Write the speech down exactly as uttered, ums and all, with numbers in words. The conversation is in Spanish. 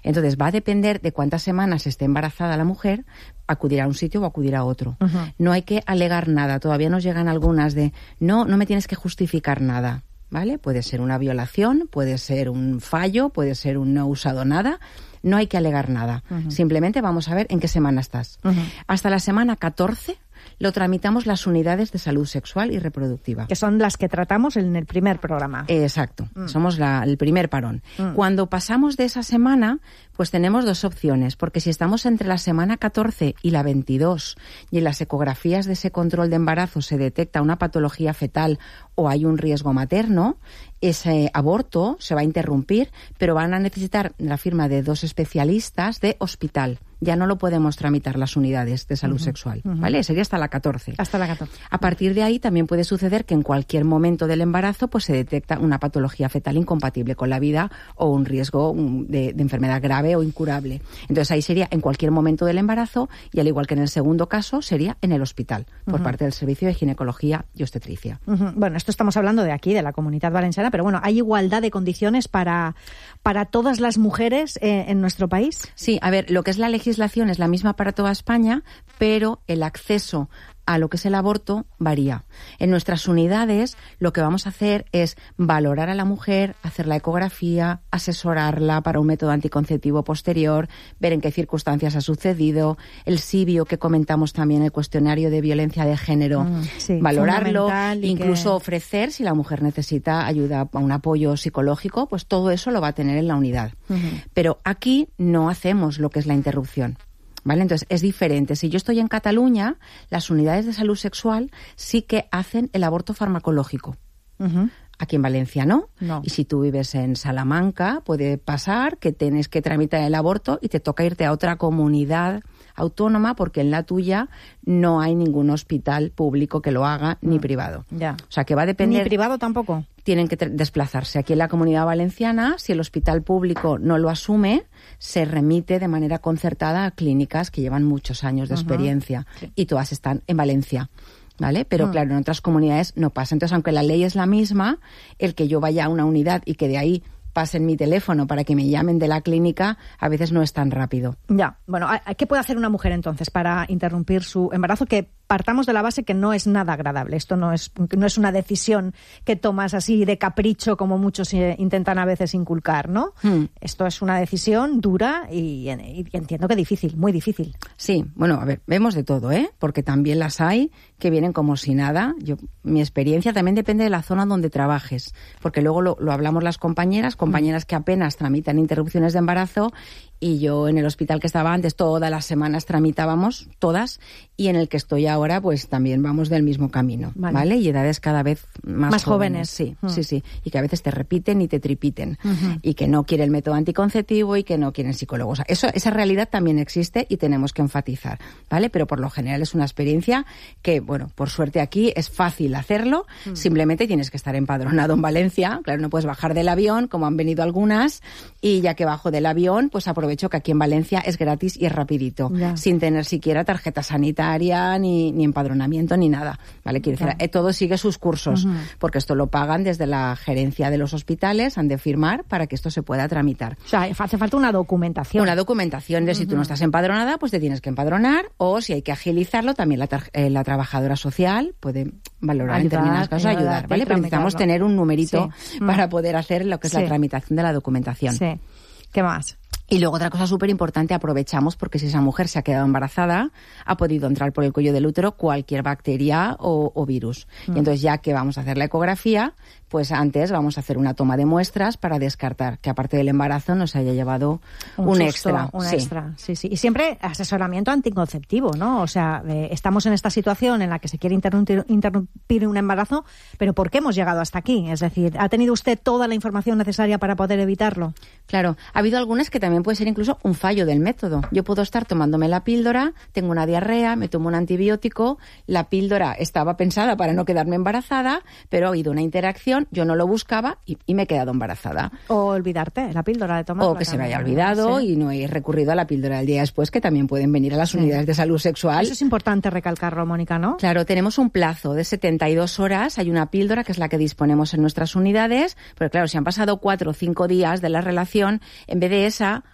Entonces va a depender de cuántas semanas esté embarazada la mujer, acudir a un sitio o acudir a otro. Uh-huh. No hay que alegar nada. Todavía nos llegan algunas de no, no me tienes que justificar nada, ¿vale? Puede ser una violación, puede ser un fallo, puede ser un no usado nada. No hay que alegar nada. Uh-huh. Simplemente vamos a ver en qué semana estás. Uh-huh. Hasta la semana catorce lo tramitamos las unidades de salud sexual y reproductiva. Que son las que tratamos en el primer programa. Exacto. Mm. Somos la, el primer parón. Mm. Cuando pasamos de esa semana, pues tenemos dos opciones. Porque si estamos entre la semana catorce y la veintidós y en las ecografías de ese control de embarazo se detecta una patología fetal o hay un riesgo materno, ese aborto se va a interrumpir, pero van a necesitar la firma de dos especialistas de hospital. Ya no lo podemos tramitar las unidades de salud uh-huh, sexual, uh-huh. ¿vale? Sería hasta la catorce. Hasta la catorce. A partir de ahí también puede suceder que en cualquier momento del embarazo pues se detecta una patología fetal incompatible con la vida o un riesgo de, de enfermedad grave o incurable. Entonces ahí sería en cualquier momento del embarazo y al igual que en el segundo caso sería en el hospital por uh-huh. parte del Servicio de Ginecología y Obstetricia. Uh-huh. Bueno, esto estamos hablando de aquí, de la Comunidad Valenciana, pero bueno, ¿hay igualdad de condiciones para, para todas las mujeres eh, en nuestro país? Sí, a ver, lo que es la legislación es la misma para toda España, pero el acceso a lo que es el aborto varía. En nuestras unidades lo que vamos a hacer es valorar a la mujer, hacer la ecografía, asesorarla para un método anticonceptivo posterior, ver en qué circunstancias ha sucedido, el SIBIO que comentamos también, el cuestionario de violencia de género, mm, sí, valorarlo, incluso que... ofrecer, si la mujer necesita ayuda, un apoyo psicológico, pues todo eso lo va a tener en la unidad. Uh-huh. Pero aquí no hacemos lo que es la interrupción. ¿Vale? Entonces, es diferente. Si yo estoy en Cataluña, las unidades de salud sexual sí que hacen el aborto farmacológico. Uh-huh. Aquí en Valencia no. no. Y si tú vives en Salamanca, puede pasar que tienes que tramitar el aborto y te toca irte a otra comunidad autónoma porque en la tuya no hay ningún hospital público que lo haga, ni privado. Ya. O sea, que va a depender... ¿Ni privado tampoco? Tienen que desplazarse. Aquí en la Comunidad Valenciana, si el hospital público no lo asume, se remite de manera concertada a clínicas que llevan muchos años de uh-huh. experiencia sí. y todas están en Valencia. ¿Vale? Pero uh-huh. claro, en otras comunidades no pasa. Entonces, aunque la ley es la misma, el que yo vaya a una unidad y que de ahí pasen mi teléfono para que me llamen de la clínica, a veces no es tan rápido. Ya, bueno, ¿qué puede hacer una mujer entonces para interrumpir su embarazo? Que partamos de la base que no es nada agradable. Esto no es, no es una decisión que tomas así de capricho como muchos intentan a veces inculcar, ¿no? Hmm. Esto es una decisión dura y, y entiendo que difícil, muy difícil. Sí, bueno, a ver, vemos de todo, ¿eh? Porque también las hay que vienen como si nada. Yo, mi experiencia también depende de la zona donde trabajes, porque luego lo, lo hablamos las compañeras, compañeras hmm. que apenas tramitan interrupciones de embarazo, y yo en el hospital que estaba antes todas las semanas tramitábamos, todas, y en el que estoy ahora pues también vamos del mismo camino, ¿vale? ¿vale? Y edades cada vez más, más jóvenes. jóvenes. Sí, uh-huh. sí, sí. Y que a veces te repiten y te tripiten. Uh-huh. Y que no quiere el método anticonceptivo y que no quieren psicólogos. O sea, eso, esa realidad también existe y tenemos que enfatizar, ¿vale? Pero por lo general es una experiencia que, bueno, por suerte aquí es fácil hacerlo. Uh-huh. Simplemente tienes que estar empadronado en Valencia. Claro, no puedes bajar del avión, como han venido algunas, y ya que bajo del avión, pues aprovecho que aquí en Valencia es gratis y es rapidito, ya. sin tener siquiera tarjeta sanitaria, ni, ni empadronamiento, ni nada, ¿vale? Quiere decir, eh, todo sigue sus cursos, uh-huh. porque esto lo pagan desde la gerencia de los hospitales, han de firmar para que esto se pueda tramitar. O sea, hace falta una documentación. Una documentación de uh-huh. si tú no estás empadronada, pues te tienes que empadronar, o si hay que agilizarlo, también la, tar- eh, la trabajadora social puede valorar ayudar, en determinadas cosas, ayudar, ayudar ¿vale? Pero necesitamos tener un numerito sí. para poder hacer lo que es sí. la tramitación de la documentación. Sí. ¿Qué más? Y luego otra cosa súper importante, aprovechamos porque si esa mujer se ha quedado embarazada, ha podido entrar por el cuello del útero cualquier bacteria o, o virus. Mm. Y entonces ya que vamos a hacer la ecografía, pues antes vamos a hacer una toma de muestras para descartar que aparte del embarazo nos haya llevado un, un susto, extra. Un sí. extra, sí, sí. Y siempre asesoramiento anticonceptivo, ¿no? O sea, eh, estamos en esta situación en la que se quiere interrumpir, interrumpir un embarazo, pero ¿por qué hemos llegado hasta aquí? Es decir, ¿ha tenido usted toda la información necesaria para poder evitarlo? Claro, ha habido algunas que también puede ser incluso un fallo del método. Yo puedo estar tomándome la píldora, tengo una diarrea, me tomo un antibiótico, la píldora estaba pensada para no quedarme embarazada, pero ha habido una interacción, yo no lo buscaba y, y me he quedado embarazada. O olvidarte la píldora de tomar. O que se me haya olvidado sí. y no he recurrido a la píldora del día después, que también pueden venir a las sí. unidades de salud sexual. Eso es importante recalcarlo, Mónica, ¿no? Claro, tenemos un plazo de setenta y dos horas, hay una píldora que es la que disponemos en nuestras unidades, pero claro, si han pasado cuatro o cinco días de la relación, en vez de esa,